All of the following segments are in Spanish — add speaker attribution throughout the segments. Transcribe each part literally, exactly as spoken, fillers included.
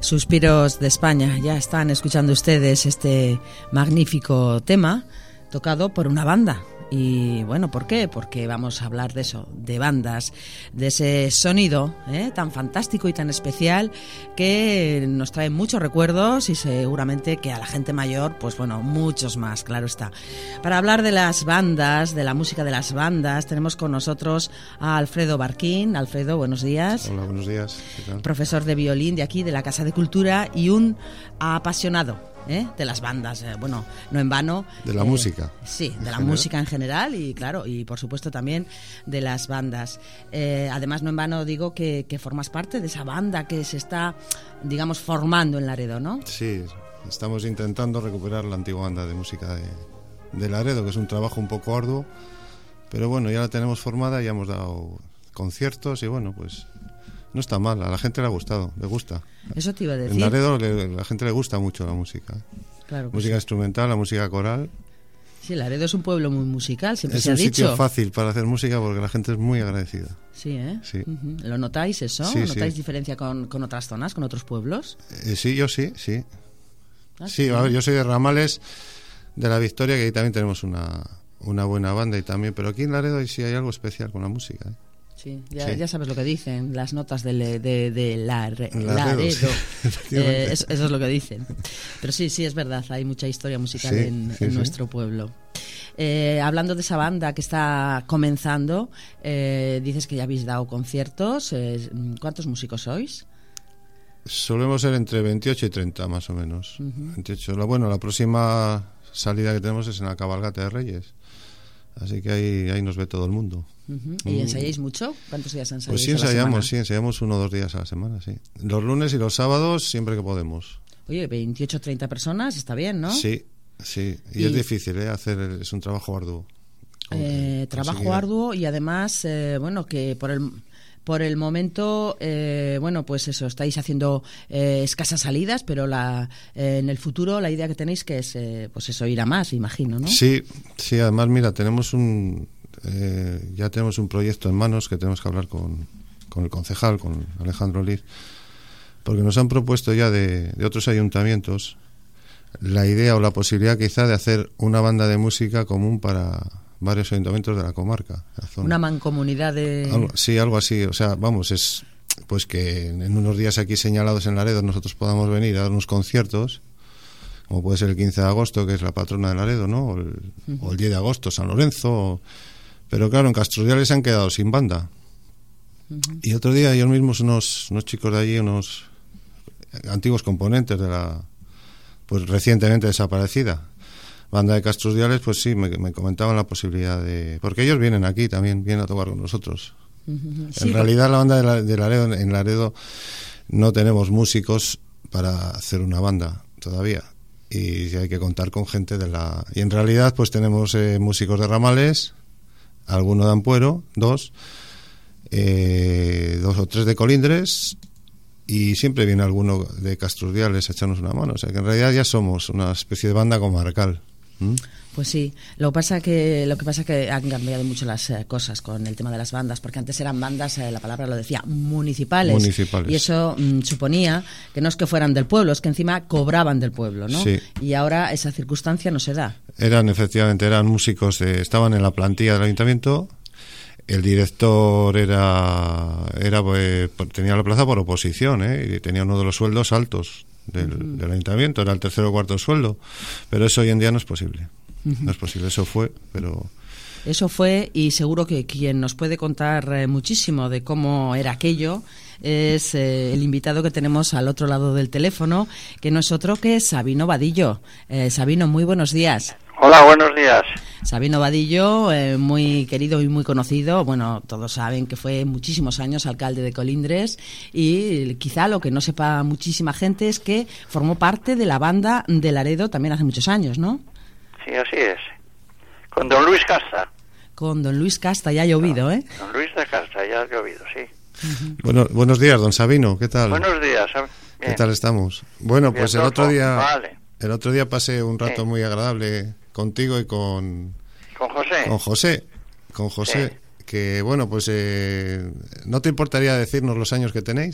Speaker 1: Suspiros de España. Ya están escuchando ustedes este magnífico tema tocado por una banda. Y bueno, ¿por qué? Porque vamos a hablar de eso, de bandas, de ese sonido ¿eh? tan fantástico y tan especial que nos trae muchos recuerdos y seguramente que a la gente mayor, pues bueno, muchos más, claro está. Para hablar de las bandas, de la música de las bandas, tenemos con nosotros a Alfredo Barquín. Alfredo, buenos días.
Speaker 2: Hola, buenos días. ¿Qué tal?
Speaker 1: Profesor de violín de aquí, de la Casa de Cultura y un apasionado ¿Eh? de las bandas, eh, bueno, no en vano.
Speaker 2: De la
Speaker 1: eh,
Speaker 2: música.
Speaker 1: Sí, de la
Speaker 2: general.
Speaker 1: música en general y claro, y por supuesto también de las bandas. Eh, además, no en vano digo que, que formas parte de esa banda que se está, digamos, formando en Laredo, ¿no?
Speaker 2: Sí, estamos intentando recuperar la antigua banda de música de, de Laredo, que es un trabajo un poco arduo, pero bueno, ya la tenemos formada, ya hemos dado conciertos y bueno, pues no está mal, a la gente le ha gustado, le gusta.
Speaker 1: Eso te iba a decir.
Speaker 2: En Laredo le, la gente le gusta mucho la música.
Speaker 1: Claro,
Speaker 2: música
Speaker 1: sí.
Speaker 2: instrumental, la música coral.
Speaker 1: Sí, Laredo es un pueblo muy musical, siempre
Speaker 2: es
Speaker 1: se ha
Speaker 2: dicho. Es un sitio
Speaker 1: dicho.
Speaker 2: fácil para hacer música porque la gente es muy agradecida.
Speaker 1: Sí, ¿eh?
Speaker 2: Sí.
Speaker 1: Uh-huh. ¿Lo notáis eso?
Speaker 2: Sí,
Speaker 1: ¿Notáis
Speaker 2: sí.
Speaker 1: diferencia con, con otras zonas, con otros pueblos?
Speaker 2: Eh, sí, yo sí, sí.
Speaker 1: Ah,
Speaker 2: sí,
Speaker 1: sí.
Speaker 2: A ver, yo soy de Ramales, de la Victoria, que ahí también tenemos una, una buena banda y también, pero aquí en Laredo sí hay algo especial con la música, ¿eh?
Speaker 1: Sí, ya,
Speaker 2: Sí.
Speaker 1: ya sabes lo que dicen, las notas de, le- de, de la, re-
Speaker 2: Laredo,
Speaker 1: Laredo.
Speaker 2: sí,
Speaker 1: Eh,
Speaker 2: efectivamente.
Speaker 1: eso, eso es lo que dicen. Pero sí, sí, es verdad, hay mucha historia musical
Speaker 2: Sí,
Speaker 1: en,
Speaker 2: sí,
Speaker 1: en
Speaker 2: sí.
Speaker 1: nuestro pueblo. Eh, hablando de esa banda que está comenzando, eh, dices que ya habéis dado conciertos. Eh, ¿Cuántos músicos sois?
Speaker 2: Solemos ser entre veintiocho y treinta, más o menos.
Speaker 1: Ujú.
Speaker 2: veintiocho. La, bueno, la próxima salida que tenemos es en la Cabalgata de Reyes. Así que ahí, ahí nos ve todo el mundo.
Speaker 1: Ujú. ¿Y
Speaker 2: Mm.
Speaker 1: ensayáis mucho? ¿Cuántos días ensayáis?
Speaker 2: Pues sí,
Speaker 1: a la
Speaker 2: ensayamos,
Speaker 1: semana?
Speaker 2: sí, ensayamos uno o dos días a la semana, sí. Los lunes y los sábados siempre que podemos.
Speaker 1: Oye, veintiocho o treinta personas, está bien, ¿no?
Speaker 2: Sí, sí. Y,
Speaker 1: Y-
Speaker 2: es difícil, ¿eh? Hacer, es un trabajo arduo.
Speaker 1: Eh, trabajo
Speaker 2: Conseguir-
Speaker 1: arduo y además, eh, bueno, que por el por el momento, eh, bueno, pues eso, estáis haciendo eh, escasas salidas, pero la eh, en el futuro la idea que tenéis que es, eh, pues eso, ir a más, imagino, ¿no?
Speaker 2: Sí, sí, además, mira, tenemos un eh, ya tenemos un proyecto en manos que tenemos que hablar con, con el concejal, con Alejandro Liz, porque nos han propuesto ya de, de otros ayuntamientos la idea o la posibilidad quizá de hacer una banda de música común para varios ayuntamientos de la comarca, de la zona.
Speaker 1: Una mancomunidad de...
Speaker 2: Algo- sí, algo así, o sea, vamos, es pues que en unos días aquí señalados en Laredo nosotros podamos venir a dar unos conciertos, como puede ser el quince de agosto, que es la patrona de Laredo, ¿no? O el,
Speaker 1: Ujú.
Speaker 2: o el diez de agosto, San Lorenzo, o- pero claro, en Castrudiales se han quedado sin banda.
Speaker 1: Ujú.
Speaker 2: Y otro día ellos mismos, unos, unos chicos de allí, unos antiguos componentes de la, pues recientemente desaparecida banda de Castrudiales, pues sí, me, me comentaban la posibilidad de... Porque ellos vienen aquí también, vienen a tocar con nosotros.
Speaker 1: Ujú. Sí,
Speaker 2: En realidad la banda de, la- de Laredo, en Laredo no tenemos músicos para hacer una banda todavía y hay que contar con gente de la... Y en realidad pues tenemos eh, músicos de Ramales, alguno de Ampuero, dos, eh, dos o tres de Colindres y siempre viene alguno de Castrudiales a echarnos una mano. O sea que en realidad ya somos una especie de banda comarcal. ¿Mm?
Speaker 1: Pues sí, lo pasa que lo que pasa que han cambiado mucho las eh, cosas con el tema de las bandas, porque antes eran bandas, eh, la palabra lo decía, municipales,
Speaker 2: Municipales.
Speaker 1: y eso mm, suponía que no es que fueran del pueblo, es que encima cobraban del pueblo, ¿no?
Speaker 2: Sí.
Speaker 1: Y ahora esa circunstancia no se da.
Speaker 2: Eran, efectivamente, eran músicos, de, estaban en la plantilla del ayuntamiento. El director era, era eh, tenía la plaza por oposición, ¿eh? Y tenía uno de los sueldos altos del,
Speaker 1: Ujú.
Speaker 2: del ayuntamiento, era el tercero o cuarto sueldo. Pero eso hoy en día no es posible.
Speaker 1: Ujú.
Speaker 2: No es posible, eso fue, pero...
Speaker 1: Eso fue, y seguro que quien nos puede contar eh, muchísimo de cómo era aquello es eh, el invitado que tenemos al otro lado del teléfono, que no es otro que Sabino Vadillo. Eh, Sabino, muy buenos días.
Speaker 3: Hola, buenos días.
Speaker 1: Sabino Vadillo, eh, muy querido y muy conocido, bueno, todos saben que fue muchísimos años alcalde de Colindres y quizá lo que no sepa muchísima gente es que formó parte de la banda de Laredo también hace muchos años, ¿no?
Speaker 3: Sí, así es. Con don Luis Casta.
Speaker 1: Con don Luis Casta, ya ha llovido, ¿eh?
Speaker 3: Don Luis de Casta, ya ha llovido, sí.
Speaker 2: Bueno, buenos días, don Sabino, ¿qué tal?
Speaker 3: Buenos días. ¿eh?
Speaker 2: ¿Qué
Speaker 3: Bien.
Speaker 2: tal estamos? Bueno,
Speaker 3: Bien,
Speaker 2: pues el
Speaker 3: todo.
Speaker 2: otro día...
Speaker 3: Vale.
Speaker 2: El otro día pasé un rato
Speaker 3: Sí.
Speaker 2: muy agradable contigo y con...
Speaker 3: Con José.
Speaker 2: Con José, con José,
Speaker 3: Sí.
Speaker 2: que bueno, pues eh, ¿no te importaría decirnos los años que tenéis?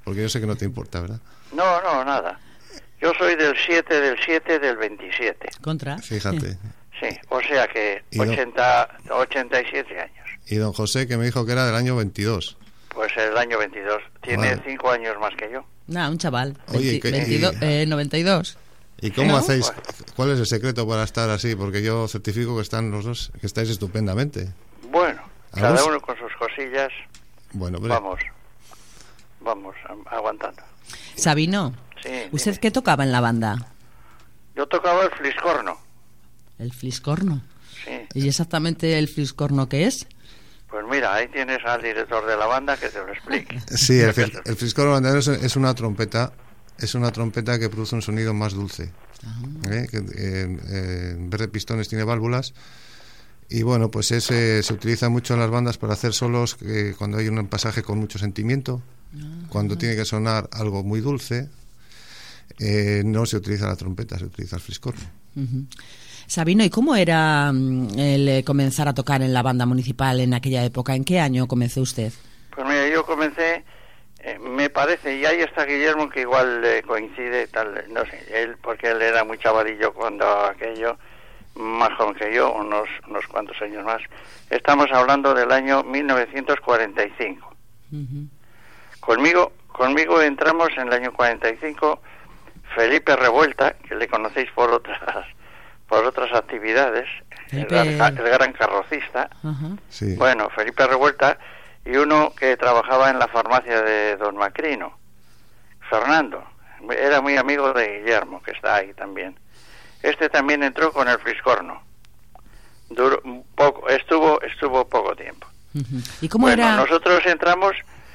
Speaker 2: Porque yo sé que no te importa, ¿verdad?
Speaker 3: No, no, nada. Yo soy del siete del siete del veintisiete.
Speaker 1: Contra.
Speaker 2: Fíjate.
Speaker 3: Sí, o sea que
Speaker 2: ¿Y don-
Speaker 3: ochenta, ochenta y siete años.
Speaker 2: Y don José, que me dijo que era del año veintidós.
Speaker 3: Pues el año veintidós. Tiene
Speaker 2: Vale.
Speaker 3: cinco años más que yo.
Speaker 1: Nada, un chaval.
Speaker 2: Oye,
Speaker 1: Veinti-
Speaker 2: ¿qué-
Speaker 1: veintidós,
Speaker 2: y-
Speaker 1: eh, noventa y dos.
Speaker 2: ¿Y cómo
Speaker 3: ¿No?
Speaker 2: hacéis? ¿Cuál es el secreto para estar así? Porque yo certifico que están los dos, que estáis estupendamente.
Speaker 3: Bueno, cada
Speaker 2: ¿Algo?
Speaker 3: uno con sus cosillas.
Speaker 2: Bueno, hombre,
Speaker 3: Vamos, vamos a- aguantando.
Speaker 1: Sabino,
Speaker 3: Sí,
Speaker 1: ¿usted
Speaker 3: dime.
Speaker 1: qué tocaba en la banda?
Speaker 3: Yo tocaba el fliscorno.
Speaker 1: El fliscorno.
Speaker 3: Sí.
Speaker 1: ¿Y exactamente el fliscorno qué es?
Speaker 3: Pues mira, ahí tienes al director de la banda que te lo explique.
Speaker 2: sí, el, fris- el fliscorno bandero es, es una trompeta, es una trompeta que produce un sonido más dulce. ¿eh? Que, eh, eh, en vez de pistones tiene válvulas. Y bueno, pues ese se utiliza mucho en las bandas para hacer solos eh, cuando hay un pasaje con mucho sentimiento, cuando tiene que sonar algo muy dulce. Eh, no se utiliza la trompeta, se utiliza el fliscorno.
Speaker 1: Ujú. Sabino, ¿y cómo era mm, el eh, comenzar a tocar en la banda municipal en aquella época? ¿En qué año comenzó usted?
Speaker 3: Pues mira, yo comencé, eh, me parece, y ahí está Guillermo, que igual eh, coincide, tal, no sé, él, porque él era muy chavalillo cuando aquello, más joven que yo, unos, unos cuantos años más. Estamos hablando del año mil novecientos cuarenta y cinco.
Speaker 1: Ujú.
Speaker 3: Conmigo, conmigo entramos en el año cuarenta y cinco Felipe Revuelta, que le conocéis por otras por otras actividades, el
Speaker 1: Felipe-
Speaker 3: gran, el gran carrocista.
Speaker 1: Ajá.
Speaker 2: Sí.
Speaker 3: Bueno, Felipe Revuelta y uno que trabajaba en la farmacia de Don Macrino, Fernando. Era muy amigo de Guillermo, que está ahí también. Este también entró con el fliscorno. Duró un poco, estuvo estuvo poco tiempo.
Speaker 1: Ujú. ¿Y cómo
Speaker 3: Bueno,
Speaker 1: era?
Speaker 3: nosotros entramos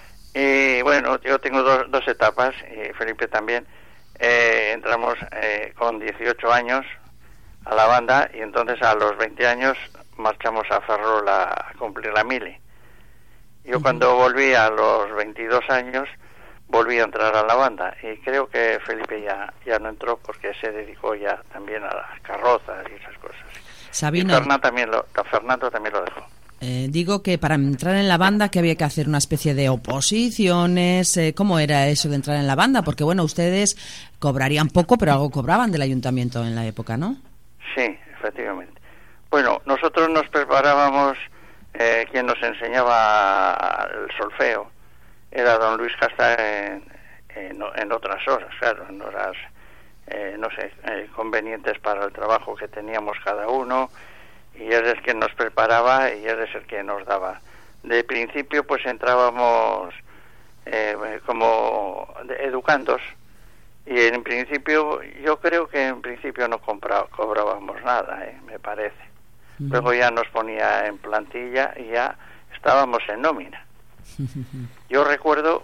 Speaker 3: y bueno, yo tengo dos, dos etapas y Felipe también. Eh, entramos eh, con dieciocho años a la banda y entonces a los veinte años marchamos a Ferrol a, a cumplir la mili. Yo
Speaker 1: Ujú.
Speaker 3: cuando volví a los veintidós años volví a entrar a la banda y creo que Felipe ya ya no entró porque se dedicó ya también a las carrozas y esas cosas. Y
Speaker 1: Sabino,
Speaker 3: Fernando también lo, Fernando también lo dejó.
Speaker 1: eh, digo que para entrar en la banda que había que hacer una especie de oposiciones. eh, ¿Cómo era eso de entrar en la banda? Porque bueno, ustedes cobrarían poco, pero algo cobraban del ayuntamiento en la época, ¿no?
Speaker 3: Sí, efectivamente. Bueno, nosotros nos preparábamos, eh, quien nos enseñaba el solfeo era don Luis Casta en, en, en otras horas, claro, en horas, eh, no sé, eh, convenientes para el trabajo que teníamos cada uno, y él es el que nos preparaba y él es el que nos daba. De principio pues entrábamos eh, como de- educandos, y en principio, yo creo que en principio no compra, cobrábamos nada, ¿eh? Me parece.
Speaker 1: Ujú.
Speaker 3: Luego ya nos ponía en plantilla y ya estábamos en nómina. Yo recuerdo,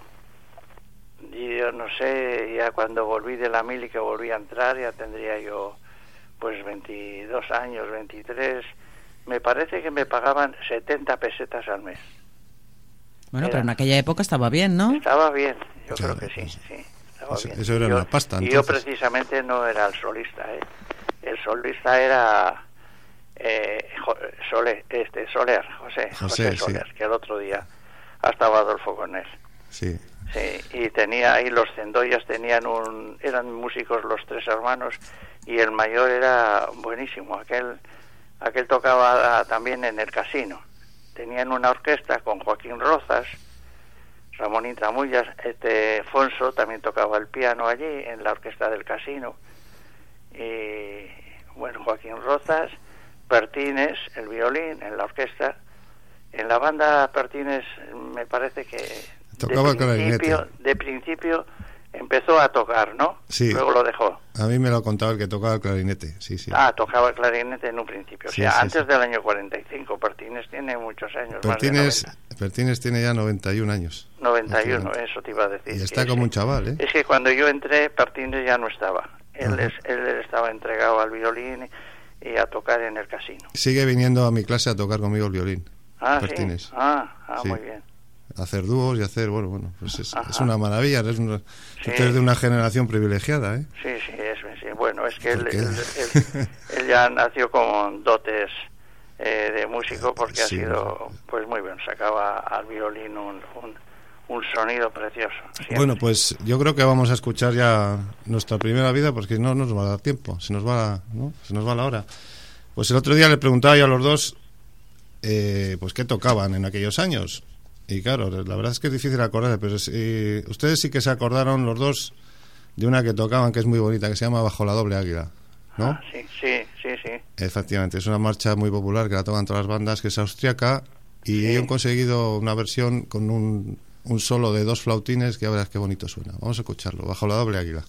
Speaker 3: y yo no sé, ya cuando volví de la mili, que volví a entrar, ya tendría yo pues veintidós años, veintitrés, me parece que me pagaban setenta pesetas al mes.
Speaker 1: Bueno,
Speaker 3: Era-
Speaker 1: pero en aquella época estaba bien, ¿no?
Speaker 3: Estaba bien, yo
Speaker 2: Claro,
Speaker 3: creo que sí,
Speaker 2: pues,
Speaker 3: sí, estaba
Speaker 2: eso-
Speaker 3: bien.
Speaker 2: eso era
Speaker 3: Y yo-
Speaker 2: una pasta,
Speaker 3: Y yo
Speaker 2: entonces.
Speaker 3: precisamente no era el solista, ¿eh? El solista era eh, Jo- Soler, este, Soler, José, José,
Speaker 2: José, sí.
Speaker 3: Soler, que el otro día estaba Adolfo con él.
Speaker 2: Sí.
Speaker 3: Sí, y tenía ahí los Cendoyas, tenían un, eran músicos los tres hermanos, y el mayor era buenísimo, aquel, aquel tocaba también en el casino. Tenían una orquesta con Joaquín Rozas, Ramón Intramullas, este Fonso también tocaba el piano allí en la orquesta del casino, y bueno, Joaquín Rozas, Pertines, el violín en la orquesta. En la banda Pertines me parece que
Speaker 2: Tocaba
Speaker 3: de principio,
Speaker 2: clarinete.
Speaker 3: de principio empezó a tocar, ¿no?
Speaker 2: Sí.
Speaker 3: Luego lo dejó.
Speaker 2: A mí me lo ha contado el que tocaba el clarinete, sí, sí.
Speaker 3: Ah, tocaba el clarinete en un principio.
Speaker 2: Sí,
Speaker 3: o sea,
Speaker 2: sí,
Speaker 3: antes
Speaker 2: sí.
Speaker 3: del año cuarenta y cinco. Pertines tiene muchos años.
Speaker 2: Pertines,
Speaker 3: Más de
Speaker 2: Pertines tiene ya noventa y un años.
Speaker 3: noventa. noventa y uno,
Speaker 2: Efectivamente.
Speaker 3: eso te iba a decir.
Speaker 2: Y
Speaker 3: que
Speaker 2: está
Speaker 3: es
Speaker 2: como
Speaker 3: que-
Speaker 2: un chaval, ¿eh?
Speaker 3: Es que cuando yo entré, Pertines ya no estaba. Él,
Speaker 2: Ajá.
Speaker 3: es, él estaba entregado al violín y, y a tocar en el casino.
Speaker 2: Sigue viniendo a mi clase a tocar conmigo el violín.
Speaker 3: Ah,
Speaker 2: Pertines.
Speaker 3: sí. Ah, ah
Speaker 2: Sí.
Speaker 3: muy bien.
Speaker 2: Hacer dúos y hacer, bueno, bueno, pues es,
Speaker 3: Ajá.
Speaker 2: es una maravilla. Es una,
Speaker 3: Sí.
Speaker 2: Usted es de una generación privilegiada, ¿eh?
Speaker 3: Sí, sí, es, sí. Bueno, es que él,
Speaker 2: ¿Por qué?
Speaker 3: él, él- él ya nació con dotes eh, de músico, porque ha
Speaker 2: Sí,
Speaker 3: sido pues muy bien. Sacaba al violín un, un, un sonido precioso. Siempre.
Speaker 2: Bueno, pues yo creo que vamos a escuchar ya nuestra primera vida, porque no nos va a dar tiempo, se nos va, ¿no? Se nos va la hora. Pues el otro día le preguntaba yo a los dos, eh, pues qué tocaban en aquellos años. Y claro, la verdad es que es difícil acordarse, pero sí, ustedes sí que se acordaron los dos de una que tocaban que es muy bonita, que se llama Bajo la doble águila, ¿no?
Speaker 3: Ah, sí, sí, sí, sí.
Speaker 2: Efectivamente, es una marcha muy popular que la tocan todas las bandas, que es austriaca, y
Speaker 3: Sí.
Speaker 2: ellos han conseguido una versión con un, un solo de dos flautines que ya verás qué bonito suena. Vamos a escucharlo, Bajo la doble águila.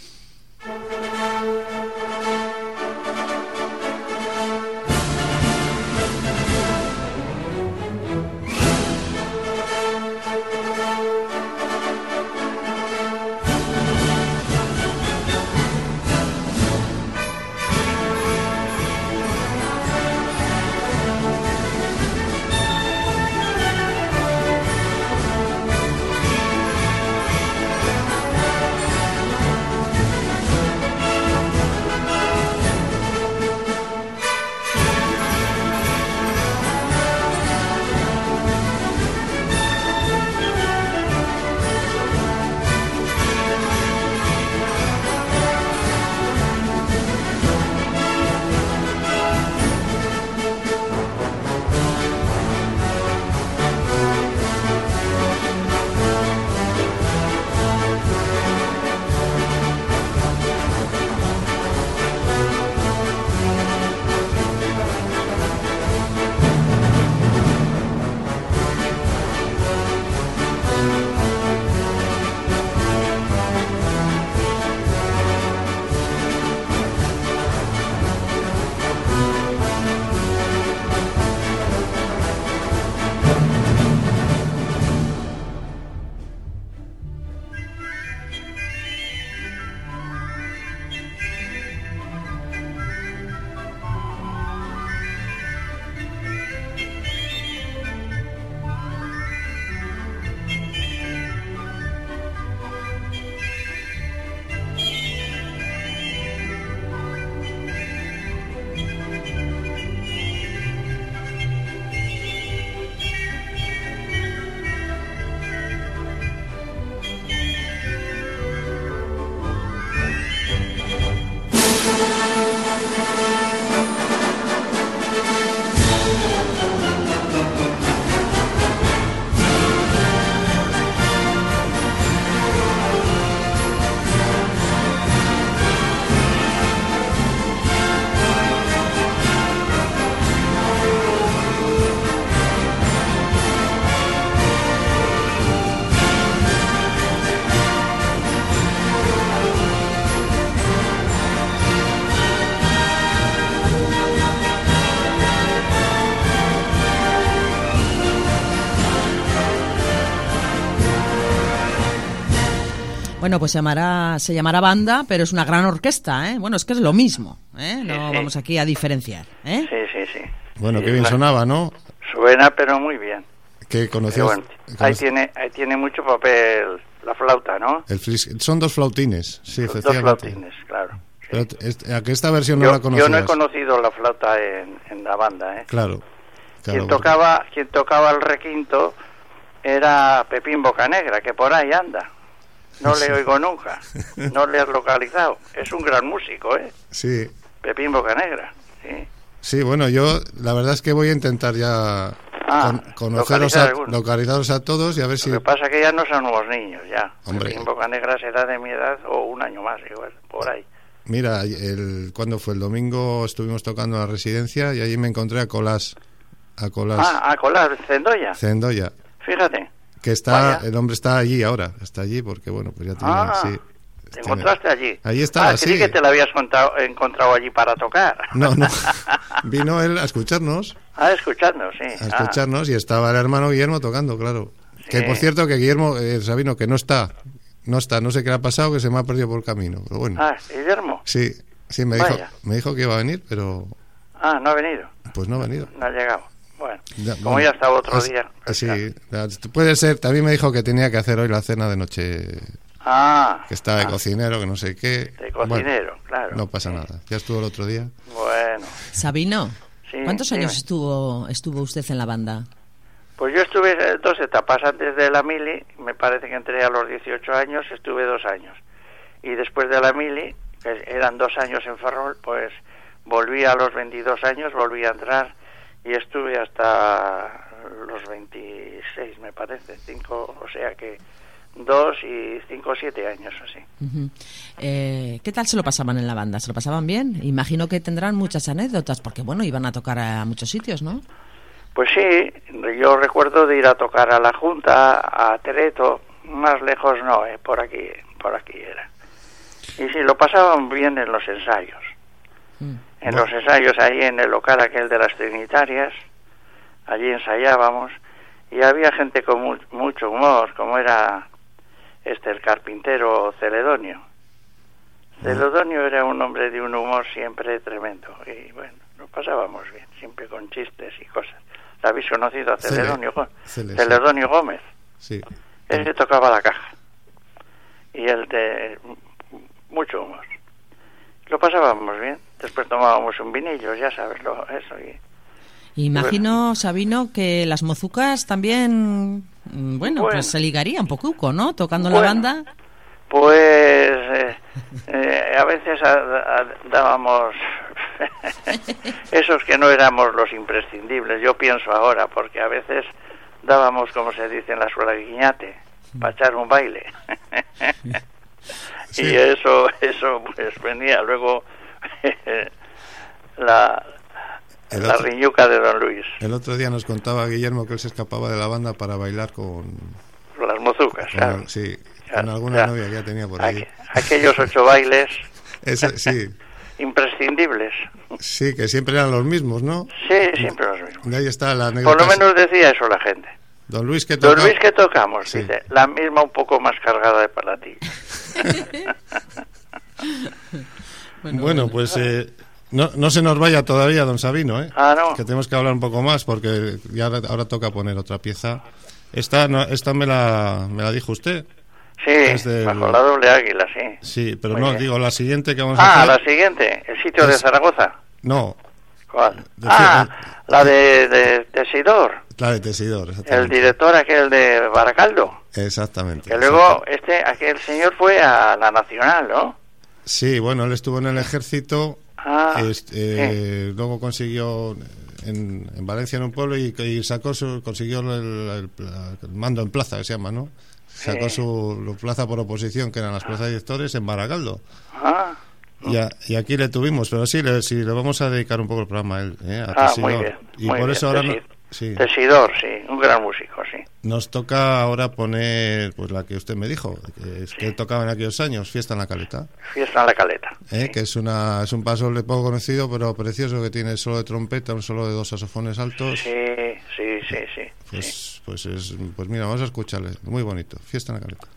Speaker 1: Bueno, pues se llamará, se llamará banda, pero es una gran orquesta, ¿eh? Bueno, es que es lo mismo, ¿eh? No
Speaker 3: Sí, sí.
Speaker 1: vamos aquí a diferenciar, ¿eh?
Speaker 3: Sí, sí, sí.
Speaker 2: Bueno,
Speaker 3: Sí,
Speaker 2: qué bien
Speaker 3: la-
Speaker 2: sonaba, ¿no?
Speaker 3: Suena, pero muy bien.
Speaker 2: Que
Speaker 3: Pero
Speaker 2: conocías...
Speaker 3: bueno, ahí tiene, ahí tiene mucho papel la flauta, ¿no?
Speaker 2: el flis- Son dos flautines, sí,
Speaker 3: Dos
Speaker 2: efectivamente.
Speaker 3: flautines, claro. sí.
Speaker 2: Pero est- a que esta versión no
Speaker 3: Yo,
Speaker 2: la conocías.
Speaker 3: yo no he conocido la flauta en, en la banda, ¿eh?
Speaker 2: Claro. claro
Speaker 3: quien tocaba, quien tocaba el requinto era Pepín Bocanegra, que por ahí anda. No le oigo nunca. No le has localizado. Es un gran músico, ¿eh?
Speaker 2: Sí,
Speaker 3: Pepín Bocanegra. Sí.
Speaker 2: sí, bueno, yo la verdad es que voy a intentar ya
Speaker 3: Ah,
Speaker 2: con- conoceros
Speaker 3: localizar
Speaker 2: a,
Speaker 3: alguno.
Speaker 2: localizaros a todos y a ver si...
Speaker 3: Lo que pasa es que ya no somos niños, ya.
Speaker 2: Hombre.
Speaker 3: Pepín Bocanegra será de mi edad o un año más, igual, por ahí.
Speaker 2: Mira, el, ¿cuándo fue? El domingo estuvimos tocando en la residencia y allí me encontré a Colás, a Colás
Speaker 3: Ah, a colar, Cendoya.
Speaker 2: Cendoya,
Speaker 3: Fíjate.
Speaker 2: que está,
Speaker 3: Vaya.
Speaker 2: el hombre está allí ahora, está allí porque bueno, pues ya tiene,
Speaker 3: Ah,
Speaker 2: sí.
Speaker 3: te
Speaker 2: tiene-
Speaker 3: encontraste allí.
Speaker 2: Ahí estaba,
Speaker 3: ah, creí
Speaker 2: sí.
Speaker 3: que te lo habías contado- encontrado allí para tocar.
Speaker 2: No, no, vino él a escucharnos,
Speaker 3: Ah, escuchando, sí.
Speaker 2: a escucharnos y estaba el hermano Guillermo tocando, claro.
Speaker 3: Sí.
Speaker 2: Que por cierto que Guillermo, eh, Sabino, que no está, no está, no sé qué le ha pasado, que se me ha perdido por el camino, pero bueno.
Speaker 3: Ah, ah, Guillermo.
Speaker 2: Sí, sí, me dijo,
Speaker 3: Vaya.
Speaker 2: me dijo que iba a venir, pero
Speaker 3: Ah, no ha venido.
Speaker 2: pues no ha venido.
Speaker 3: No ha llegado. Bueno,
Speaker 2: Ya,
Speaker 3: como
Speaker 2: bueno,
Speaker 3: ya estaba otro
Speaker 2: as-
Speaker 3: día. pues
Speaker 2: Sí,
Speaker 3: ya.
Speaker 2: ya, puede ser. También me dijo que tenía que hacer hoy la cena de noche,
Speaker 3: Ah.
Speaker 2: que está de
Speaker 3: ah,
Speaker 2: cocinero, que no sé qué.
Speaker 3: de cocinero,
Speaker 2: Bueno,
Speaker 3: claro.
Speaker 2: no pasa
Speaker 3: Sí.
Speaker 2: nada. Ya estuvo el otro día.
Speaker 3: Bueno.
Speaker 1: Sabino,
Speaker 3: Sí,
Speaker 1: ¿cuántos
Speaker 3: dime.
Speaker 1: años estuvo estuvo usted en la banda?
Speaker 3: Pues yo estuve dos etapas. Antes de la mili, me parece que entré a los dieciocho años, estuve dos años. Y después de la mili, que eran dos años en Ferrol, pues volví a los veintidós años, volví a entrar y estuve hasta los veintiséis, me parece, cinco, o sea que dos y cinco, siete años así.
Speaker 1: Uh-huh. eh, ¿Qué tal se lo pasaban en la banda? ¿Se lo pasaban bien? Imagino que tendrán muchas anécdotas, porque bueno, iban a tocar a muchos sitios, ¿no?
Speaker 3: Pues sí, yo recuerdo de ir a tocar a la Junta, a Tereto, más lejos no, eh, por aquí, por aquí era. Y sí, lo pasaban bien en los ensayos. Mm. En bueno. los ensayos, ahí en el local aquel de las Trinitarias, allí ensayábamos, y había gente con mu- mucho humor, como era este el carpintero Celedonio. Mm. Celedonio era un hombre de un humor siempre tremendo, y bueno, lo pasábamos bien, siempre con chistes y cosas. ¿La habéis conocido a Celedonio, Cele, Celedonio Gómez?
Speaker 2: Sí.
Speaker 3: Ese tocaba la caja. Y él de mucho humor. Lo pasábamos bien. Después tomábamos un vinillo, ya sabes, lo, eso. Y,
Speaker 1: Imagino, bueno. Sabino, que las mozucas también, bueno, bueno, pues se ligarían un poco, ¿no? Tocando bueno, la banda.
Speaker 3: Pues eh, eh, a veces a, a, dábamos esos que no éramos los imprescindibles, yo pienso ahora, porque a veces dábamos, como se dice en la escuela, guiñate, para echar un baile. Sí. Y eso, eso pues venía luego la, la otro, riñuca de Don Luis.
Speaker 2: El otro día nos contaba Guillermo que él se escapaba de la banda para bailar con...
Speaker 3: Con las mozucas,
Speaker 2: con,
Speaker 3: claro.
Speaker 2: Sí, claro, con alguna claro. novia que ya tenía por ahí.
Speaker 3: Aquellos ocho bailes...
Speaker 2: Eso, sí.
Speaker 3: Imprescindibles.
Speaker 2: Sí, que siempre eran los mismos, ¿no?
Speaker 3: Sí, siempre los mismos.
Speaker 2: De ahí está la anécdota.
Speaker 3: Por lo menos decía eso la gente.
Speaker 2: Don Luis, ¿qué toca?
Speaker 3: Don Luis, ¿qué tocamos? Sí. Dice, la misma un poco más cargada de palatillas.
Speaker 2: bueno, bueno, pues eh, no, no se nos vaya todavía, don Sabino, ¿eh?
Speaker 3: Ah, no.
Speaker 2: Que tenemos que hablar un poco más porque ya ahora toca poner otra pieza. Esta, no, esta me la, me la dijo usted.
Speaker 3: Sí, del... bajo la doble águila, sí.
Speaker 2: Sí, pero
Speaker 3: Muy
Speaker 2: no,
Speaker 3: bien.
Speaker 2: digo, la siguiente que vamos
Speaker 3: ah,
Speaker 2: a hacer...
Speaker 3: Ah, la siguiente, el sitio es... de Zaragoza.
Speaker 2: No.
Speaker 3: ¿Cuál? Decía, ah, la de, de Tesidor.
Speaker 2: La de Tesidor,
Speaker 3: el director aquel de Baracaldo.
Speaker 2: Exactamente.
Speaker 3: Que luego este aquel señor fue a la Nacional, ¿no?
Speaker 2: Sí, bueno, él estuvo en el ejército,
Speaker 3: ah,
Speaker 2: este, eh,
Speaker 3: sí.
Speaker 2: luego consiguió en, en Valencia, en un pueblo, y, y sacó su, consiguió el, el, el mando en plaza, que se llama, ¿no? Sacó sí. su plaza por oposición, que eran las plazas de directores, en Baracaldo.
Speaker 3: Ah.
Speaker 2: Y, a, y aquí le tuvimos, pero sí le, sí, le vamos a dedicar un poco el programa a él, ¿eh? A
Speaker 3: ah,
Speaker 2: Tesidor.
Speaker 3: muy bien.
Speaker 2: Y
Speaker 3: muy
Speaker 2: por
Speaker 3: bien.
Speaker 2: eso ahora...
Speaker 3: Tesid...
Speaker 2: No, sí.
Speaker 3: Tesidor, sí, un gran músico, sí.
Speaker 2: Nos toca ahora poner pues la que usted me dijo, que, es, sí. que tocaba en aquellos años, Fiesta en la Caleta.
Speaker 3: Fiesta en la Caleta.
Speaker 2: ¿Eh?
Speaker 3: Sí.
Speaker 2: Que es una es un paso poco conocido, pero precioso, que tiene solo de trompeta, un solo de dos saxofones altos.
Speaker 3: Sí, sí, sí, sí.
Speaker 2: Pues,
Speaker 3: sí.
Speaker 2: pues, es, pues mira, vamos a escucharle, muy bonito, Fiesta en la Caleta.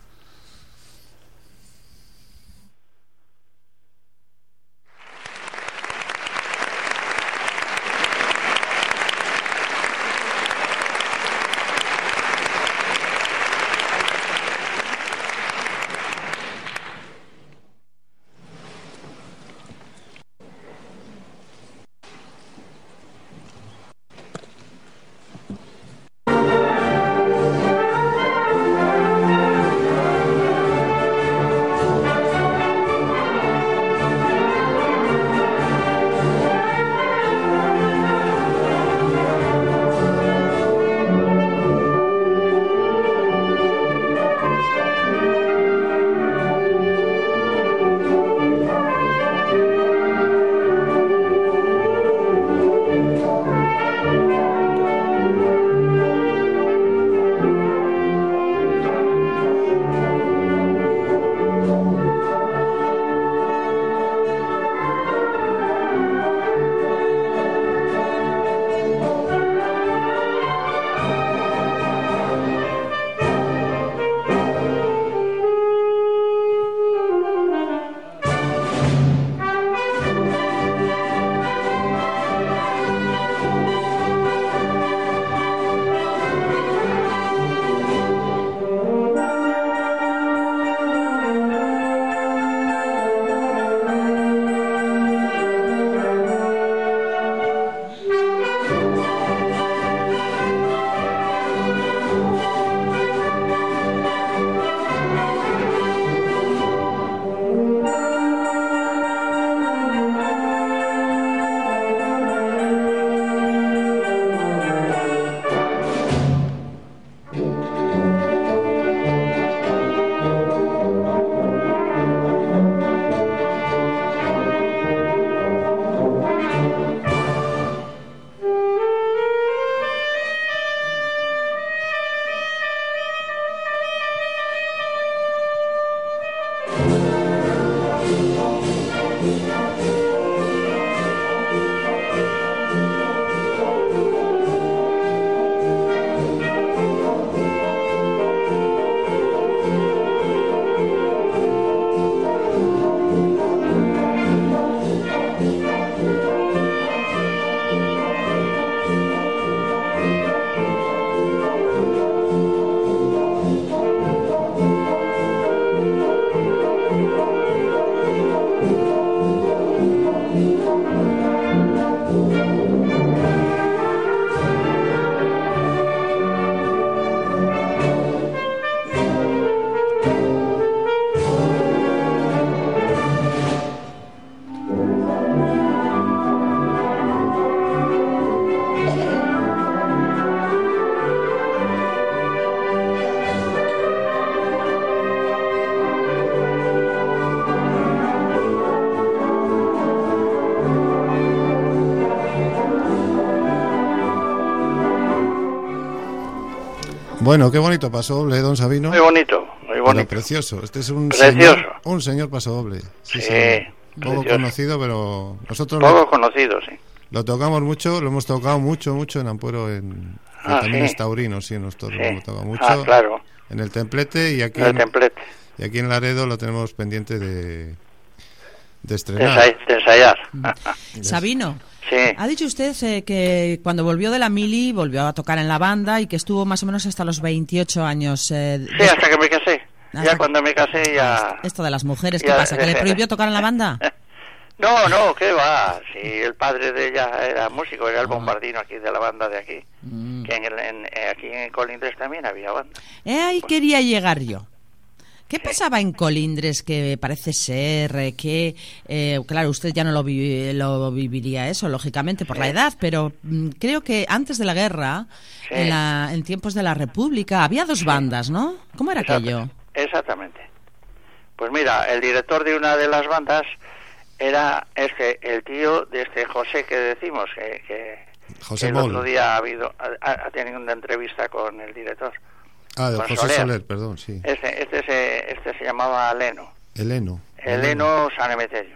Speaker 2: Bueno, qué bonito pasodoble, don Sabino.
Speaker 3: Muy bonito, muy bonito.
Speaker 2: Pero precioso. Este es un
Speaker 3: Precioso.
Speaker 2: señor, un señor pasodoble. Sí,
Speaker 3: Sí,
Speaker 2: sí. Poco
Speaker 3: precioso.
Speaker 2: conocido, pero nosotros
Speaker 3: Poco
Speaker 2: lo,
Speaker 3: conocido, sí.
Speaker 2: lo tocamos mucho, lo hemos tocado mucho, mucho en Ampuero, en, que
Speaker 3: Ah,
Speaker 2: también
Speaker 3: sí.
Speaker 2: es taurino, sí, nosotros
Speaker 3: Sí.
Speaker 2: lo hemos tocado mucho.
Speaker 3: Ah, claro,
Speaker 2: En el Templete y aquí,
Speaker 3: el
Speaker 2: en,
Speaker 3: templete.
Speaker 2: y aquí en Laredo lo tenemos pendiente de, de
Speaker 3: De,
Speaker 2: estrenar.
Speaker 3: ensay- de ensayar.
Speaker 1: Sabino,
Speaker 3: Sí,
Speaker 1: ha dicho usted eh, que cuando volvió de la mili volvió a tocar en la banda y que estuvo más o menos hasta los veintiocho años. Eh,
Speaker 3: sí, hasta que me casé.
Speaker 1: Hasta
Speaker 3: Ya
Speaker 1: que-
Speaker 3: cuando me casé ya...
Speaker 1: Esto de las mujeres, ¿qué
Speaker 3: ya
Speaker 1: pasa? ¿Que le
Speaker 3: dejé.
Speaker 1: prohibió tocar en la banda?
Speaker 3: No, no, ¿qué va? Si el padre de ella era músico, era el
Speaker 1: Ah.
Speaker 3: bombardino aquí de la banda de aquí.
Speaker 1: Mm.
Speaker 3: Que en el- en- eh, aquí en Colindres también había banda.
Speaker 1: Eh, ahí quería llegar yo. ¿Qué pasaba en Colindres que parece ser eh, que, eh, claro, usted ya no lo, vi- lo viviría eso, lógicamente, por la edad, pero mm, creo que antes de la guerra,
Speaker 3: Sí.
Speaker 1: en, la- en tiempos de la República, había dos bandas, ¿no? ¿Cómo era aquello?
Speaker 3: Exactamente. Pues mira, el director de una de las bandas era este, el tío de este José que decimos, que, que
Speaker 2: José
Speaker 3: el
Speaker 2: Mol.
Speaker 3: otro día ha, habido, ha, ha tenido una entrevista con el director.
Speaker 2: Ah, de
Speaker 3: con
Speaker 2: José
Speaker 3: Soler.
Speaker 2: Soler, perdón, sí.
Speaker 3: Este, este, se, este se llamaba Leno,
Speaker 2: Eleno.
Speaker 3: Eleno San Emeterio.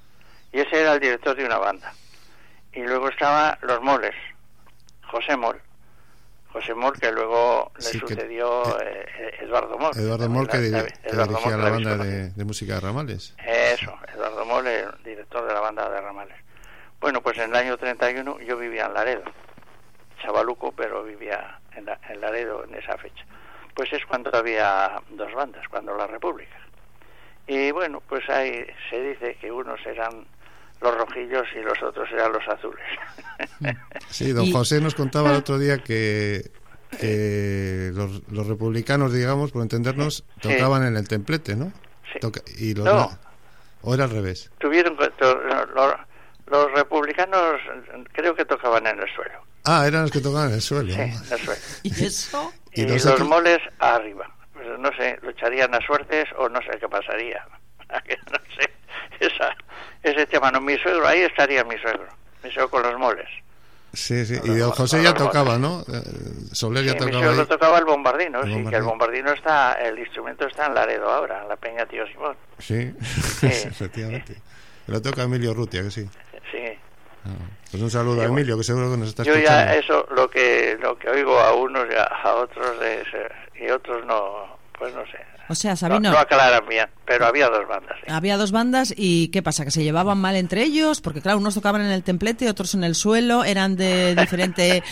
Speaker 3: Y ese era el director de una banda. Y luego estaban los Moles, José Mol. José Mol, que luego le
Speaker 2: Sí, que-
Speaker 3: sucedió eh, Eduardo Mol.
Speaker 2: Eduardo Mol, que,
Speaker 3: La-
Speaker 2: diri-
Speaker 3: la-
Speaker 2: que
Speaker 3: Eduardo
Speaker 2: dirigía
Speaker 3: Mol,
Speaker 2: la
Speaker 3: que
Speaker 2: banda
Speaker 3: habéis
Speaker 2: de, de música de Ramales.
Speaker 3: Eso, Eduardo Mol, el director de la banda de Ramales. Bueno, pues en el año treinta y uno yo vivía en Laredo, chavaluco, pero vivía en, la- en Laredo en esa fecha. Pues es cuando había dos bandas, cuando la República. Y bueno, pues ahí se dice que unos eran los rojillos y los otros eran los azules.
Speaker 2: Sí, don
Speaker 1: Y-
Speaker 2: José nos contaba el otro día que, que los, los republicanos, digamos, por entendernos,
Speaker 3: Sí.
Speaker 2: tocaban en el Templete, ¿no?
Speaker 3: Sí.
Speaker 2: Toca- y los
Speaker 3: No.
Speaker 2: na- ¿O era al revés?
Speaker 3: Tuvieron que to- los, los republicanos creo que tocaban en el suelo.
Speaker 2: Ah, eran los que tocaban en el suelo.
Speaker 3: Sí, en el suelo.
Speaker 1: ¿Y eso?
Speaker 2: Y
Speaker 3: Y,
Speaker 2: los
Speaker 3: los
Speaker 2: otros-
Speaker 3: moles arriba. Pues no sé, lo echarían a suertes o no sé qué pasaría. No sé, esa, ese tema. No, mi suegro, ahí estaría mi suegro. Mi suegro con los moles.
Speaker 2: Sí, sí.
Speaker 3: Con
Speaker 2: Y
Speaker 3: los
Speaker 2: don
Speaker 3: mo-
Speaker 2: José
Speaker 3: con
Speaker 2: ya
Speaker 3: los moles.
Speaker 2: tocaba, ¿no? Eh, Soler ya
Speaker 3: Sí, mi
Speaker 2: tocaba
Speaker 3: suegro
Speaker 2: ahí.
Speaker 3: tocaba el bombardino,
Speaker 2: El
Speaker 3: sí, que
Speaker 2: bombardino.
Speaker 3: el bombardino está, el instrumento está en Laredo ahora, en la Peña Tío Simón.
Speaker 2: Sí, efectivamente. Lo toca Emilio Rutia, que sí.
Speaker 3: Sí.
Speaker 2: Ah, pues un saludo
Speaker 3: Sí,
Speaker 2: a
Speaker 3: bueno.
Speaker 2: Emilio, que seguro que nos está
Speaker 3: Yo
Speaker 2: escuchando.
Speaker 3: ya eso, lo que lo que oigo a unos y a, a otros de ese- y otros no, pues no sé.
Speaker 1: O sea,
Speaker 3: No,
Speaker 1: Sabino,
Speaker 3: no aclaran bien, pero había dos bandas. Sí.
Speaker 1: había dos bandas y ¿qué pasa? ¿Que se llevaban mal entre ellos? Porque claro, unos tocaban en el templete, otros en el suelo, eran de diferente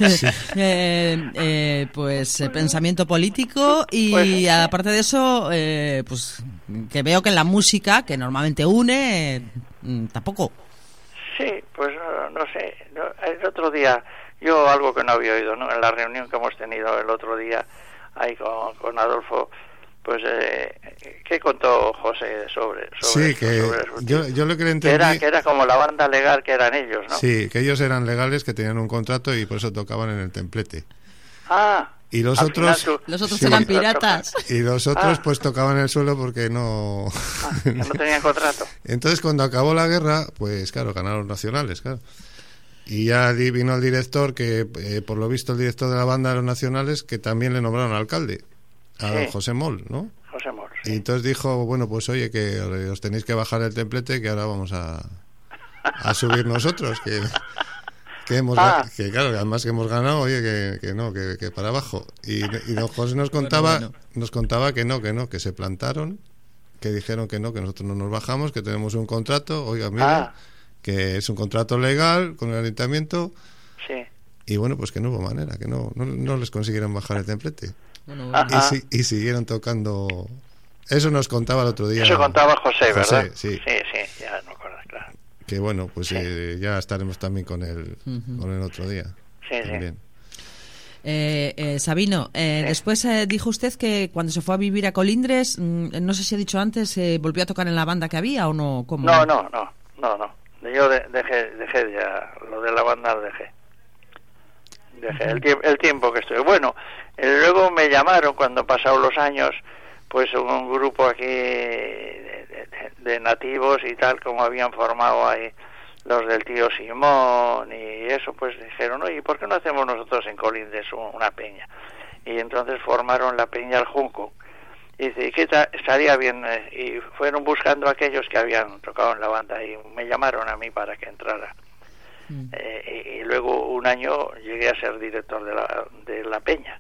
Speaker 1: eh, eh, pues eh, pensamiento político y
Speaker 3: Pues, sí.
Speaker 1: aparte de eso, eh, pues que veo que en la música, que normalmente une, eh, mm, tampoco.
Speaker 3: Sí, pues no, no sé. No, el otro día, yo algo que no había oído, ¿no? En la reunión que hemos tenido el otro día ahí con, con Adolfo, pues, eh, ¿qué contó José sobre, sobre
Speaker 2: Sí, que
Speaker 3: sobre su
Speaker 2: yo,
Speaker 3: tío?
Speaker 2: yo lo que le
Speaker 3: Que
Speaker 2: entendí...
Speaker 3: era, que era como la banda legal que eran ellos, ¿no?
Speaker 2: Sí, que ellos eran legales, que tenían un contrato y por eso tocaban en el Templete.
Speaker 3: Ah,
Speaker 2: Y los
Speaker 3: al
Speaker 2: otros...
Speaker 3: final tú-
Speaker 1: Los otros
Speaker 2: Sí.
Speaker 1: eran piratas.
Speaker 2: Y los otros
Speaker 3: Ah.
Speaker 2: pues tocaban en el suelo porque no...
Speaker 3: ah, que no tenían contrato.
Speaker 2: Entonces cuando acabó la guerra, pues claro, ganaron los nacionales, claro. Y ya di- vino el director, que eh, por lo visto el director de la banda de los nacionales, que también le nombraron alcalde, a
Speaker 3: Sí.
Speaker 2: don José Mol, ¿no?
Speaker 3: José Mor.
Speaker 2: Y entonces dijo, bueno, pues oye, que os tenéis que bajar el Templete, que ahora vamos a, a subir nosotros, que, que hemos
Speaker 3: Ah.
Speaker 2: que claro, además que hemos ganado, oye, que, que no, que, que para abajo. Y, y don José nos contaba,
Speaker 1: Bueno, bueno.
Speaker 2: nos contaba que no, que no, que se plantaron, que dijeron que no, que nosotros no nos bajamos, que tenemos un contrato, oiga, mira,
Speaker 3: Ah.
Speaker 2: que es un contrato legal con el ayuntamiento,
Speaker 3: Sí.
Speaker 2: y bueno, pues que no hubo manera, que no, no, no les consiguieron bajar el Templete.
Speaker 1: Bueno,
Speaker 3: Ah,
Speaker 1: bueno.
Speaker 2: Y, si- y siguieron tocando. Eso nos contaba el otro día.
Speaker 3: Eso contaba José, ¿verdad?
Speaker 2: sí.
Speaker 3: Sí, sí, ya no acuerdo, claro.
Speaker 2: Que bueno, pues
Speaker 3: Sí.
Speaker 2: eh, ya estaremos también con el,
Speaker 1: Ujú.
Speaker 2: con el otro día.
Speaker 3: Sí, sí.
Speaker 2: También.
Speaker 1: Eh, eh, Sabino, eh,
Speaker 3: Sí.
Speaker 1: después eh, dijo usted que cuando se fue a vivir a Colindres, mm, no sé si ha dicho antes, eh, volvió a tocar en la banda que había o no. ¿Cómo?
Speaker 3: No, no, no, no, no. Yo de- dejé, dejé ya, lo de la banda lo dejé. Dejé el, tie- el tiempo que estuve. Bueno, eh, luego me llamaron cuando pasaron los años, pues un grupo aquí de, de- de nativos y tal, como habían formado ahí los del tío Simón y eso, pues dijeron, oye, ¿por qué no hacemos nosotros en Colindres un- una peña? y entonces formaron la Peña El Junco. Y dice, ¿y qué tal? Estaría bien. Y fueron buscando a aquellos que habían tocado en la banda y me llamaron a mí para que entrara. Mm. Eh, y, y luego un año llegué a ser director de la, de la Peña.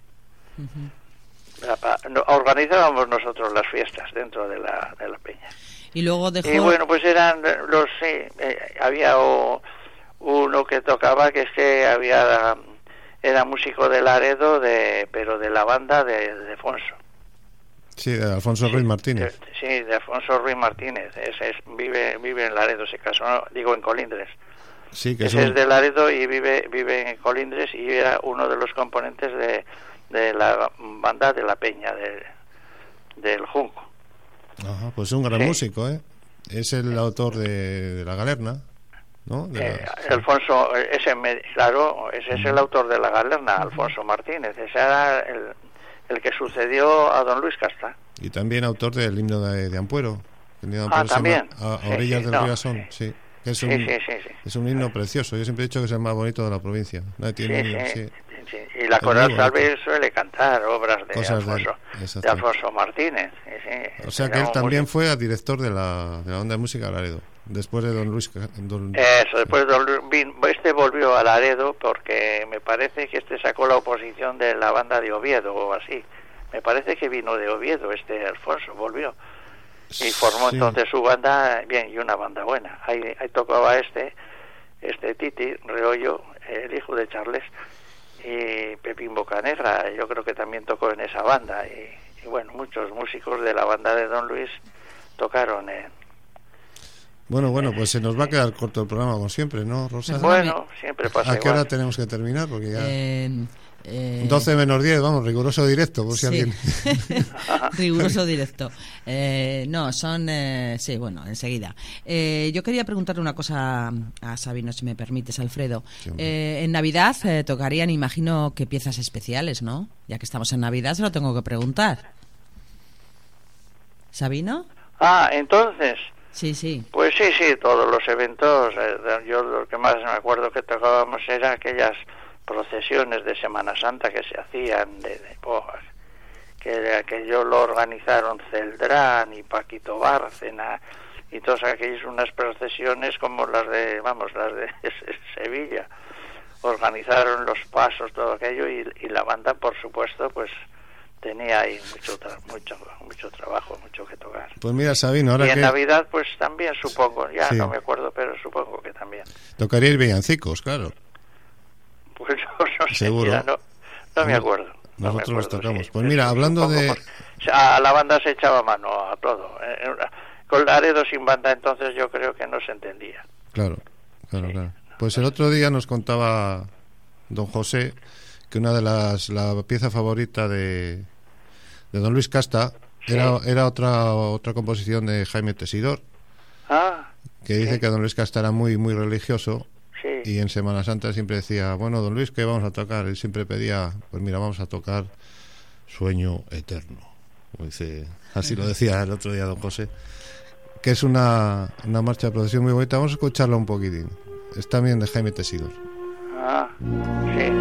Speaker 3: Uh-huh. La, no, organizábamos nosotros las fiestas dentro de la, de la Peña.
Speaker 1: Y luego dejó...
Speaker 3: Y bueno, pues eran los... Sí, eh, había o, uno que tocaba que es que había... Era músico de Laredo, de, pero de la banda de, de Alfonso.
Speaker 2: Sí, de Alfonso sí, Ruiz Martínez.
Speaker 3: De, sí, de Alfonso Ruiz Martínez. Ese es, vive vive en Laredo, se casó, no, digo en Colindres.
Speaker 2: Sí, que
Speaker 3: Ese
Speaker 2: es,
Speaker 3: un...
Speaker 2: un...
Speaker 3: es de Laredo y vive vive en Colindres y era uno de los componentes de, de la banda de la Peña, de, del Junco.
Speaker 2: Ajá, pues es un gran sí. músico, ¿eh? Es el autor de, de La Galerna, ¿no? De
Speaker 3: eh,
Speaker 2: la... sí.
Speaker 3: Alfonso, ese, claro, ese es el autor de La Galerna, Alfonso Martínez. Ese era el... el que sucedió a don Luis Casta.
Speaker 2: Y también autor del himno de, de Ampuero. El himno de
Speaker 3: Ampuero ah, también.
Speaker 2: A, a
Speaker 3: sí,
Speaker 2: orillas
Speaker 3: sí,
Speaker 2: del
Speaker 3: no,
Speaker 2: río Asón, sí. sí. Es,
Speaker 3: sí,
Speaker 2: un,
Speaker 3: sí, sí, sí.
Speaker 2: es un himno precioso. Yo siempre he dicho que es el más bonito de la provincia. Nadie tiene
Speaker 3: sí,
Speaker 2: un,
Speaker 3: sí,
Speaker 2: sí.
Speaker 3: sí. Y la Coral Salve suele cantar obras de
Speaker 2: Cosas
Speaker 3: Alfonso,
Speaker 2: de,
Speaker 3: de Alfonso Martínez. Sí, sí.
Speaker 2: O sea que él también fue a director de la, de la banda de música de Laredo. Después de don Luis... Don...
Speaker 3: Eso, después de don Luis... Este volvió a Laredo porque me parece que este sacó la oposición de la banda de Oviedo o así. Me parece que vino de Oviedo, este Alfonso, volvió. Y formó sí. entonces su banda, bien, y una banda buena. Ahí, ahí tocaba este, este Titi, Reollo, el hijo de Charles, y Pepín Bocanegra, yo creo que también tocó en esa banda. Y, y bueno, muchos músicos de la banda de don Luis tocaron en...
Speaker 2: Bueno, bueno, pues se nos va a quedar corto el programa como siempre, ¿no, Rosa?
Speaker 3: Bueno, siempre pasa
Speaker 2: ¿A qué
Speaker 3: igual.
Speaker 2: hora tenemos que terminar? Porque ya...
Speaker 1: Eh... Eh...
Speaker 2: doce menos diez, vamos, riguroso directo, por si
Speaker 1: sí.
Speaker 2: alguien...
Speaker 1: Riguroso directo. Eh, no, son... Eh, sí, bueno, enseguida. Eh, yo quería preguntarle una cosa a Sabino, si me permites, Alfredo. Sí, eh, en Navidad eh, tocarían, imagino, que piezas especiales, ¿no? Ya que estamos en Navidad, se lo tengo que preguntar. ¿Sabino?
Speaker 3: Ah, entonces...
Speaker 1: Sí, sí.
Speaker 3: Pues sí, sí, todos los eventos. Eh, yo lo que más me acuerdo que tocábamos era aquellas... procesiones de Semana Santa que se hacían de, de oh, que aquello lo organizaron Celdrán y Paquito Bárcena y todas aquellas unas procesiones como las de vamos las de Sevilla, organizaron los pasos, todo aquello y, y la banda por supuesto pues tenía ahí mucho tra- mucho mucho trabajo, mucho que tocar.
Speaker 2: Pues mira, Sabino, ahora
Speaker 3: y en
Speaker 2: que...
Speaker 3: Navidad pues también supongo, ya
Speaker 2: sí.
Speaker 3: no me acuerdo, pero supongo que también
Speaker 2: tocaríais villancicos, claro.
Speaker 3: Pues no, no sé,
Speaker 2: seguro.
Speaker 3: Mira, no, no me acuerdo. No
Speaker 2: Nosotros
Speaker 3: me acuerdo,
Speaker 2: los tocamos.
Speaker 3: Sí,
Speaker 2: pues mira, hablando de...
Speaker 3: Por, a la banda se echaba mano a todo. Con Laredo sin banda entonces yo creo que no se entendía.
Speaker 2: Claro, claro,
Speaker 3: sí.
Speaker 2: claro. Pues el otro día nos contaba don José que una de las... la pieza favorita de, de don Luis Casta sí. era, era otra otra composición de Jaime Tesidor.
Speaker 3: Ah,
Speaker 2: que dice
Speaker 3: sí.
Speaker 2: que don Luis Casta era muy, muy religioso.
Speaker 3: Sí.
Speaker 2: Y en Semana Santa siempre decía, bueno, don Luis, ¿qué vamos a tocar? Él siempre pedía, pues mira, vamos a tocar Sueño Eterno. Dice, así lo decía el otro día don José, que es una, una marcha de procesión muy bonita. Vamos a escucharla un poquitín. Es también de Jaime Tesidor.
Speaker 3: Ah, sí.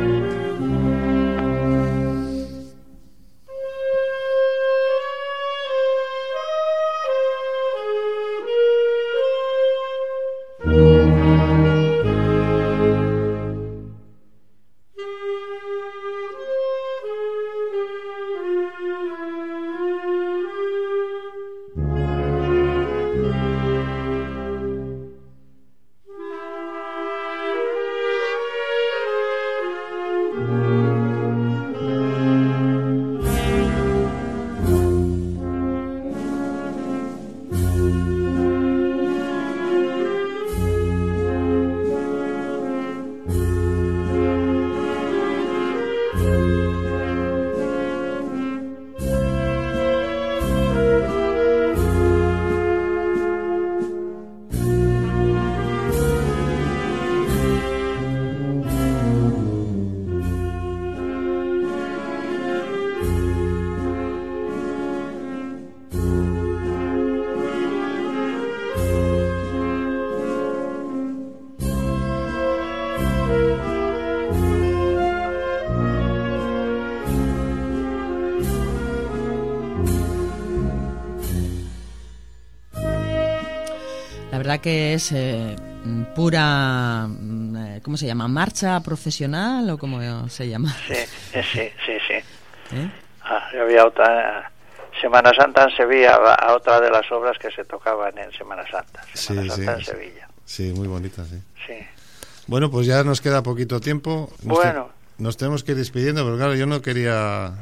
Speaker 1: verdad que es eh, pura, ¿cómo se llama? ¿Marcha profesional o cómo se llama?
Speaker 3: Sí, sí, sí, sí.
Speaker 1: ¿Eh?
Speaker 3: Ah, había otra Semana Santa en Sevilla, a otra de las obras que se tocaban en Semana Santa. Semana
Speaker 2: sí,
Speaker 3: Santa
Speaker 2: sí,
Speaker 3: en Sevilla.
Speaker 2: Sí, muy bonita, sí.
Speaker 3: Sí.
Speaker 2: Bueno, pues ya nos queda poquito tiempo. Nos
Speaker 3: Bueno.
Speaker 2: Te, nos tenemos que ir despidiendo, pero claro, yo no quería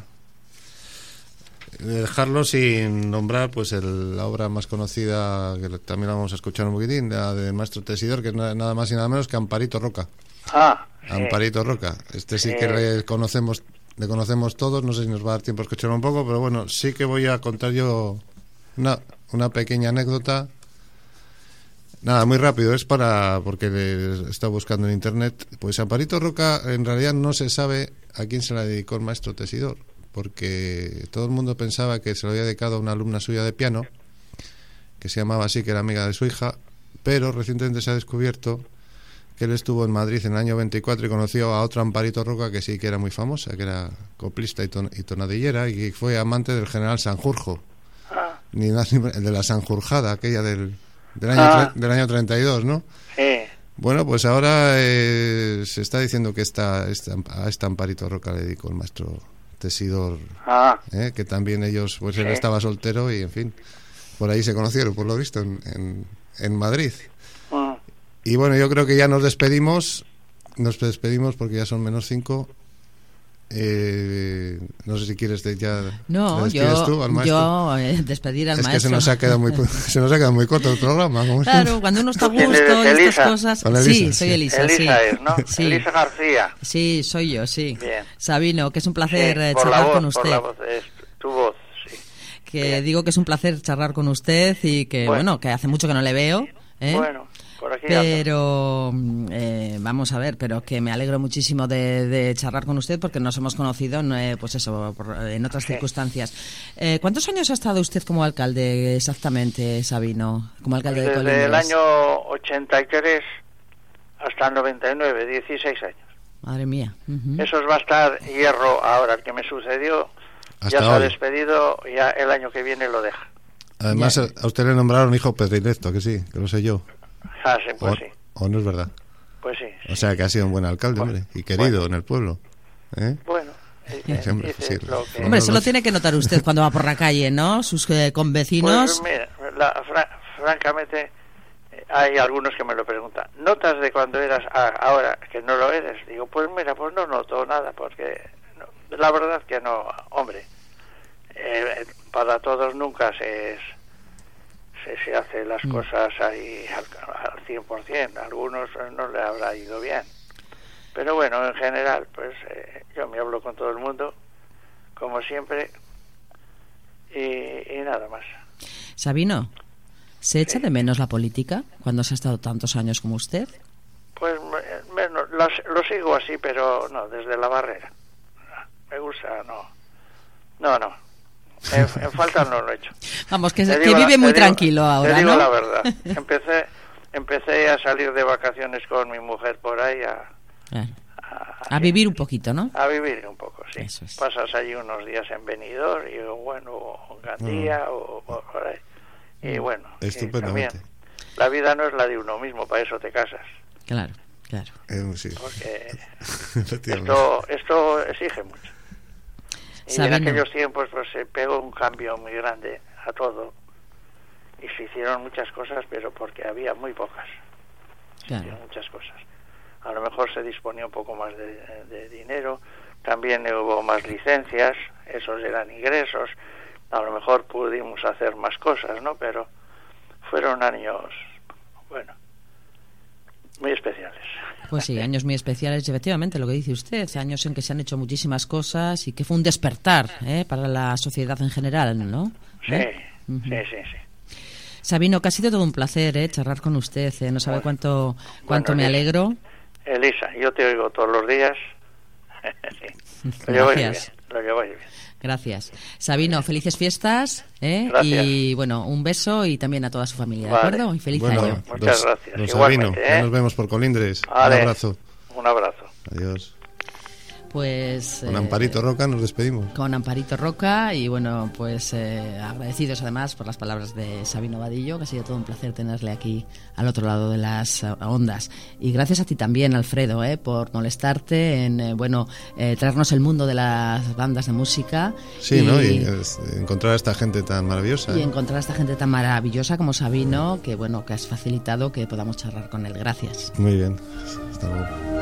Speaker 2: dejarlo sin nombrar pues el, la obra más conocida, que también la vamos a escuchar un poquitín, la del maestro Tesidor, que es nada más y nada menos que Amparito Roca.
Speaker 3: Ah, sí.
Speaker 2: Amparito Roca. Este sí, sí que
Speaker 3: Eh.
Speaker 2: le conocemos, le conocemos todos, no sé si nos va a dar tiempo a escucharlo un poco, pero bueno, sí que voy a contar yo una, una pequeña anécdota. Nada, muy rápido, es para, porque le está buscando en internet. Pues Amparito Roca, en realidad no se sabe a quién se la dedicó el maestro Tesidor, porque todo el mundo pensaba que se lo había dedicado a una alumna suya de piano, que se llamaba así, que era amiga de su hija, pero recientemente se ha descubierto que él estuvo en Madrid en el año veinticuatro y conoció a otra Amparito Roca que sí que era muy famosa, que era coplista y, ton, y tonadillera, y fue amante del general Sanjurjo,
Speaker 3: Ah,
Speaker 2: ni más ni menos, el de la Sanjurjada, aquella del... Del año,
Speaker 3: Ah.
Speaker 2: tre- del año treinta y dos, ¿no?
Speaker 3: sí.
Speaker 2: Bueno, pues ahora eh, se está diciendo que esta, esta, a esta Amparito Roca le dedicó el maestro Tesidor,
Speaker 3: Ah,
Speaker 2: ¿eh? Que también ellos, pues él
Speaker 3: Sí.
Speaker 2: estaba soltero y, en fin, por ahí se conocieron, por lo visto, en, en, en Madrid.
Speaker 3: mm,
Speaker 2: Y bueno, yo creo que ya nos despedimos, nos despedimos porque ya son menos cinco. Eh, no sé si quieres de, ya
Speaker 1: No,
Speaker 2: ¿le despides
Speaker 1: yo,
Speaker 2: tú al maestro?
Speaker 1: yo eh, despedir al
Speaker 2: Es
Speaker 1: maestro.
Speaker 2: que se nos ha quedado muy se nos ha quedado muy corto el programa. ¿Cómo
Speaker 1: Claro, cuando uno está a
Speaker 3: ¿Tú quién
Speaker 1: gusto
Speaker 3: eres,
Speaker 1: y
Speaker 3: Elisa?
Speaker 1: estas cosas...
Speaker 2: Hola, Elisa,
Speaker 1: Sí, soy
Speaker 2: sí.
Speaker 1: Elisa, sí.
Speaker 3: Elisa es, ¿no?
Speaker 1: Sí.
Speaker 3: Elisa García.
Speaker 1: Sí, soy yo, sí.
Speaker 3: Bien.
Speaker 1: Sabino, que es un placer
Speaker 3: Sí,
Speaker 1: eh,
Speaker 3: por la
Speaker 1: charlar
Speaker 3: voz,
Speaker 1: con
Speaker 3: por
Speaker 1: usted.
Speaker 3: la voz, es tu voz, sí.
Speaker 1: Que
Speaker 3: Bien.
Speaker 1: digo que es un placer charlar con usted y que, bueno,
Speaker 3: Bueno.
Speaker 1: que hace mucho que no le veo. ¿eh?
Speaker 3: Bueno, por aquí ando.
Speaker 1: Pero, eh, vamos a ver, pero que me alegro muchísimo de, de charlar con usted porque nos hemos conocido, en, eh, pues eso, por- en otras
Speaker 3: Sí.
Speaker 1: circunstancias. Eh, ¿Cuántos años ha estado usted como alcalde exactamente, Sabino? Como alcalde de
Speaker 3: Desde
Speaker 1: Colindres.
Speaker 3: el año ochenta y tres hasta el noventa y nueve, dieciséis años.
Speaker 1: Madre mía. Ujú.
Speaker 3: Eso va a estar Hierro ahora, el que me sucedió.
Speaker 2: Hasta
Speaker 3: ya se ha
Speaker 2: hoy.
Speaker 3: despedido, ya el año que viene lo deja.
Speaker 2: Además,
Speaker 1: Ya.
Speaker 2: a usted le nombraron hijo predilecto, que sí, que lo sé yo.
Speaker 3: Ah, sí, pues
Speaker 2: o,
Speaker 3: sí,
Speaker 2: o no es verdad.
Speaker 3: pues sí.
Speaker 2: O sea, que ha sido un buen alcalde,
Speaker 3: Bueno,
Speaker 2: hombre, y querido
Speaker 3: bueno.
Speaker 2: en el pueblo. ¿Eh?
Speaker 3: Bueno, eh, eh,
Speaker 2: Sí, hombre,
Speaker 3: dice
Speaker 2: sí.
Speaker 3: lo que...
Speaker 1: Hombre,
Speaker 2: No,
Speaker 1: eso
Speaker 2: no,
Speaker 1: lo tiene que notar usted cuando va por la calle, ¿no? Sus eh, convecinos.
Speaker 3: Pues mira, la- fra- francamente, eh, hay algunos que me lo preguntan. ¿Notas de cuando eras a- ahora que no lo eres? Digo, pues mira, pues no noto nada, porque no, la verdad que no, hombre. Eh, para todos nunca se, es- se, se hace las
Speaker 1: Mm.
Speaker 3: cosas ahí al, al cien por ciento. A algunos eh, no le habrá ido bien. Pero bueno, en general, pues eh, yo me hablo con todo el mundo, como siempre, y, y nada más.
Speaker 1: Sabino, ¿se echa de menos la política cuando se ha estado tantos años como usted?
Speaker 3: Pues me- menos, lo, lo sigo así, pero no, desde la barrera. Me gusta, no. No, no. En, en falta no lo he hecho.
Speaker 1: Vamos, que,
Speaker 3: Te
Speaker 1: que
Speaker 3: digo la-
Speaker 1: vive muy
Speaker 3: te digo-
Speaker 1: tranquilo ahora,
Speaker 3: Te digo
Speaker 1: ¿no?
Speaker 3: la verdad. Empecé, empecé a salir de vacaciones con mi mujer por ahí a,
Speaker 1: Claro.
Speaker 3: a,
Speaker 1: A vivir un poquito, ¿no?
Speaker 3: a vivir un poco, sí.
Speaker 1: Eso es.
Speaker 3: Pasas allí unos días en Benidorm y bueno, o en Gandía
Speaker 2: Mm.
Speaker 3: o, o por ahí. Y bueno, y
Speaker 2: Estupendamente.
Speaker 3: también, la vida no es la de uno mismo, para eso te casas.
Speaker 1: Claro, claro.
Speaker 2: Eh, sí.
Speaker 3: Porque
Speaker 2: Efectivamente.
Speaker 3: esto, esto exige mucho. Y
Speaker 1: Sabino.
Speaker 3: en aquellos tiempos pues se pegó un cambio muy grande a todo y se hicieron muchas cosas, pero porque había muy pocas. Se
Speaker 1: Claro.
Speaker 3: hicieron muchas cosas. A lo mejor se disponía un poco más de, de dinero, también hubo más licencias, esos eran ingresos, a lo mejor pudimos hacer más cosas, ¿no? Pero fueron años, bueno, muy especiales.
Speaker 1: Pues sí, años muy especiales, y efectivamente, lo que dice usted, años en que se han hecho muchísimas cosas y que fue un despertar, ¿eh? Para la sociedad en general, ¿no?
Speaker 3: Sí,
Speaker 1: ¿Eh? Ujú.
Speaker 3: sí, sí, sí.
Speaker 1: Sabino, que ha sido todo un placer, ¿eh? Charlar con usted, ¿eh? No sabe
Speaker 3: Bueno.
Speaker 1: cuánto, cuánto
Speaker 3: Bueno,
Speaker 1: me
Speaker 3: Elisa.
Speaker 1: alegro.
Speaker 3: Elisa, yo te oigo todos los días. Sí. Lo lleváis bien,
Speaker 1: Gracias.
Speaker 3: lo lleváis bien.
Speaker 1: Gracias. Sabino, felices fiestas, ¿eh?
Speaker 3: Gracias.
Speaker 1: Y bueno, un beso y también a toda su familia, ¿de
Speaker 3: Vale.
Speaker 1: acuerdo? Y feliz
Speaker 2: Bueno,
Speaker 1: año.
Speaker 3: Muchas
Speaker 2: don-
Speaker 3: gracias.
Speaker 2: don
Speaker 3: Igualmente,
Speaker 2: Sabino,
Speaker 3: ¿eh?
Speaker 2: ya nos vemos por Colindres.
Speaker 3: Vale.
Speaker 2: Un abrazo.
Speaker 3: Un abrazo.
Speaker 2: Adiós.
Speaker 1: Pues
Speaker 2: con
Speaker 1: eh,
Speaker 2: Amparito Roca nos despedimos.
Speaker 1: Con Amparito Roca y bueno, pues eh, agradecidos además por las palabras de Sabino Vadillo, que ha sido todo un placer tenerle aquí al otro lado de las uh, ondas. Y gracias a ti también, Alfredo, eh, por molestarte en eh, bueno eh, traernos el mundo de las bandas de música.
Speaker 2: Sí, y, ¿no? Y es, encontrar a esta gente tan maravillosa.
Speaker 1: Y
Speaker 2: ¿eh?
Speaker 1: encontrar a esta gente tan maravillosa como Sabino, que bueno, que has facilitado que podamos charlar con él. Gracias.
Speaker 2: Muy bien. Hasta luego.